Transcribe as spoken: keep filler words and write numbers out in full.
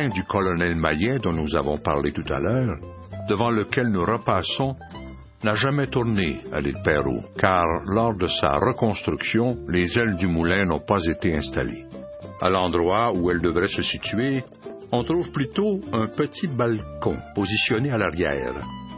du colonel Maillet dont nous avons parlé tout à l'heure, devant lequel nous repassons, n'a jamais tourné à l'île Perrot, car lors de sa reconstruction, les ailes du moulin n'ont pas été installées. À l'endroit où elle devrait se situer, on trouve plutôt un petit balcon positionné à l'arrière,